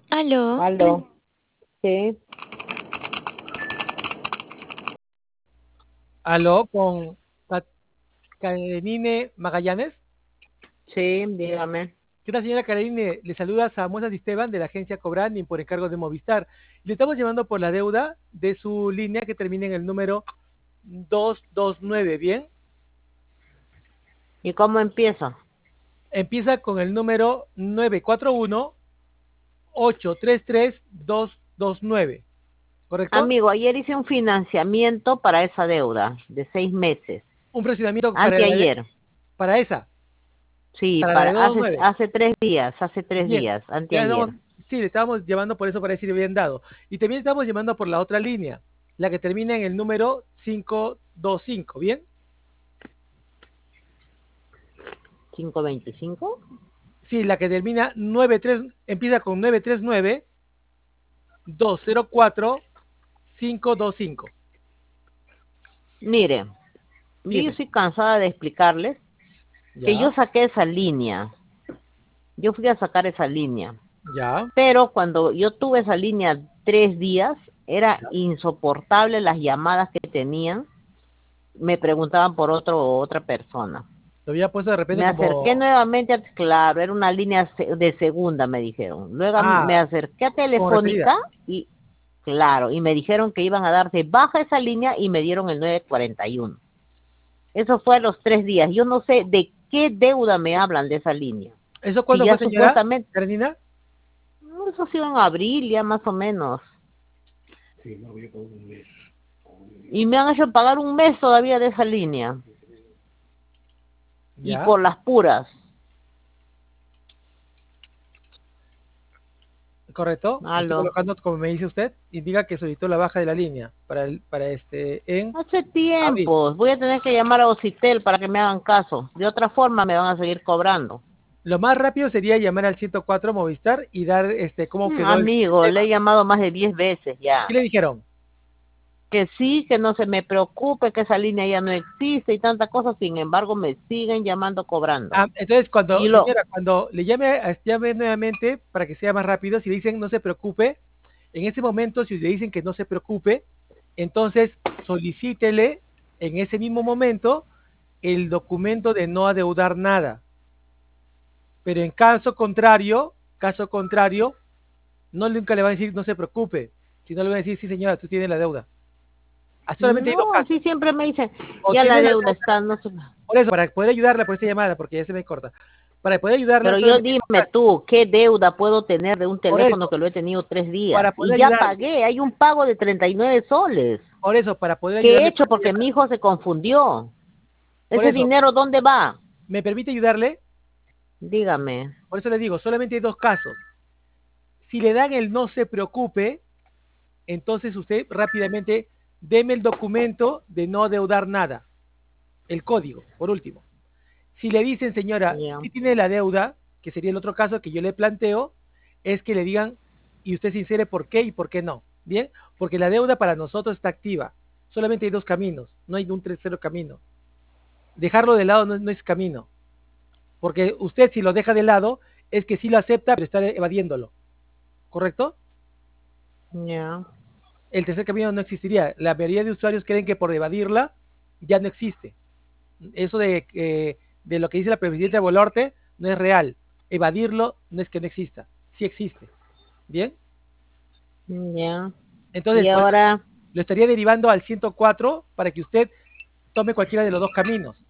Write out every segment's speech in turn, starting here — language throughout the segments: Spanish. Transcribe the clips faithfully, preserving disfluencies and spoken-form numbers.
Aló, Aló, sí, Aló, con Ca- Karenine Magallanes. sí, dígame. ¿Qué tal, señora Karenine? Le saluda Samuel Esteban de la agencia Cobrani por encargo de Movistar. Le estamos llamando por la deuda de su línea que termina en el número doscientos veintinueve, ¿bien? ¿Y cómo empiezo? Empieza con el número nueve cuatro uno ocho tres tres dos dos nueve, ¿correcto? Amigo, ayer hice un financiamiento para esa deuda de seis meses. Un procedimiento para, la- Anteayer, para esa, sí, para la para de hace doscientos veintinueve. hace tres días, hace tres Bien, días, ya estamos, anteayer. sí, le estábamos llamando por eso para decir bien dado. Y también estamos llamando por la otra línea, la que termina en el número quinientos veinticinco, ¿bien? ¿quinientos veinticinco? Sí, la que termina noventa y tres, empieza con nueve tres nueve dos cero cuatro cinco dos cinco. Mire, yo Dime, estoy cansada de explicarles que ya, yo saqué esa línea. Yo fui a sacar esa línea. ya, Pero cuando yo tuve esa línea tres días, era ya. insoportable las llamadas que tenían. Me preguntaban por otro otra persona. Lo había puesto de repente Me acerqué como, nuevamente, a- claro, era una línea se- de segunda, me dijeron. Luego ah, me acerqué a como referida. Telefónica y, claro, y me dijeron que iban a dar de baja esa línea y me dieron el nueve cuarenta y uno. Eso fue a los tres días. Yo no sé de qué deuda me hablan de esa línea. ¿Eso Si cuándo fue, ya señora supuestamente, Karenina? no, eso ha sido en abril ya más o menos. Y me han hecho pagar un mes todavía de esa línea. Y Ya. por las puras. Correcto, estoy Aló. colocando como me dice usted, indica que solicitó la baja de la línea para el, para este en Hace abril. tiempo. Voy a tener que llamar a Ocitel para que me hagan caso. De otra forma me van a seguir cobrando. Lo más rápido sería llamar al ciento cuatro Movistar y dar este cómo Mm, quedó el amigo, le sistema. he llamado más de diez veces ¿Qué ya. le dijeron? Que sí, que no se me preocupe, que esa línea ya no existe y tantas cosas. Sin embargo, me siguen llamando cobrando. Ah, entonces Y cuando, lo... señora, cuando le llame, a- llame nuevamente para que sea más rápido, si le dicen no se preocupe, en ese momento si le dicen que no se preocupe, entonces solicítele en ese mismo momento el documento de no adeudar nada. Pero en caso contrario, caso contrario, no nunca le van a decir no se preocupe, sino le van a decir sí señora, tú tienes la deuda. Ah, solamente hay dos No, casos. así siempre me dicen, O ya la tiene la deuda deuda, está, no sé. por eso, para poder ayudarla por esta llamada, porque ya se me corta. Para poder ayudarla Pero yo solamente hay dos dime casos. tú, ¿qué deuda puedo tener de un Por teléfono eso, que lo he tenido tres días? para poder Y ya ayudarle, pagué, hay un pago de treinta y nueve soles. por eso, para poder ¿Qué he ayudarle por hecho? esta Porque mi llamada. hijo se confundió. Por ¿Ese eso, dinero dónde va? ¿me permite ayudarle? Dígame. Por eso le digo, solamente hay dos casos. Si le dan el no se preocupe, entonces usted rápidamente deme el documento de no adeudar nada, el código, por último. Si le dicen, señora, Ya. si tiene la deuda, que sería el otro caso que yo le planteo, es que le digan y usted sincere por qué y por qué no. Bien, porque la deuda para nosotros está activa. Solamente hay dos caminos, no hay un tercero camino. Dejarlo de lado no, no es camino, porque usted si lo deja de lado es que sí lo acepta, pero está evadiéndolo, ¿correcto? Ya. El tercer camino no existiría. La mayoría de usuarios creen que por evadirla ya no existe. Eso de, eh, de lo que dice la presidenta Boluarte no es real. Evadirlo no es que no exista, sí existe. ¿Bien? Ya. Y Entonces, por eso ahora, lo estaría derivando al ciento cuatro para que usted tome cualquiera de los dos caminos.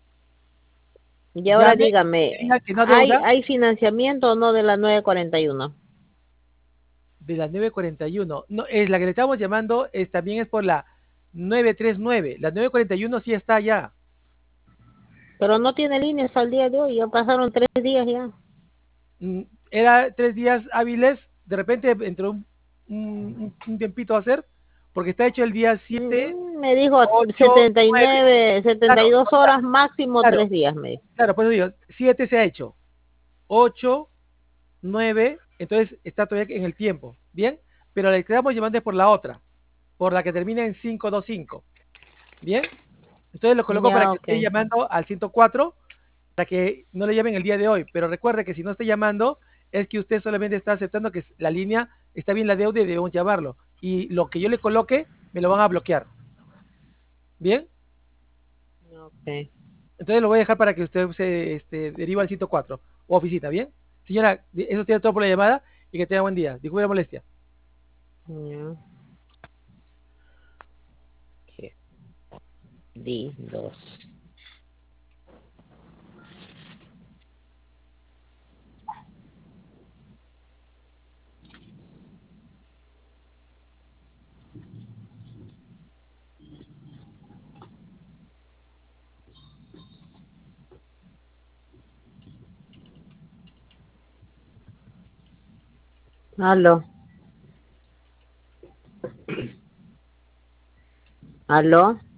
y ahora Llame dígame, y diga que no ¿hay, deuda hay financiamiento o no de la nueve cuarenta y uno? de la nueve cuarenta y uno. No, es la que le estamos llamando, es, también es por la nueve treinta y nueve. La nueve cuarenta y uno sí está ya. Pero no tiene líneas al día de hoy, ya pasaron tres días ya. Mm, Era tres días hábiles, de repente entró un, un, un tiempito a hacer, porque está hecho el día siete, Mm, Me dijo ocho, setenta y nueve, nueve, setenta claro, y o dos sea, horas, máximo claro, tres días, me dijo. claro, por eso digo, siete se ha hecho, ocho, nueve, entonces está todavía en el tiempo, ¿bien? Pero la que estamos llamando es por la otra, por la que termina en quinientos veinticinco, ¿bien? Entonces lo coloco para Ya, que ok. esté llamando al ciento cuatro, para que no le llamen el día de hoy, pero recuerde que si no está llamando es que usted solamente está aceptando que la línea está bien la deuda y debemos llamarlo. Y lo que yo le coloque, me lo van a bloquear. ¿Bien? Ok. Entonces lo voy a dejar para que usted se este, deriva al ciento cuatro o oficina, ¿bien? Señora, eso tiene todo por la llamada y que tenga buen día. Disculpe la molestia. Ya. Qué lindos. Aló. Aló.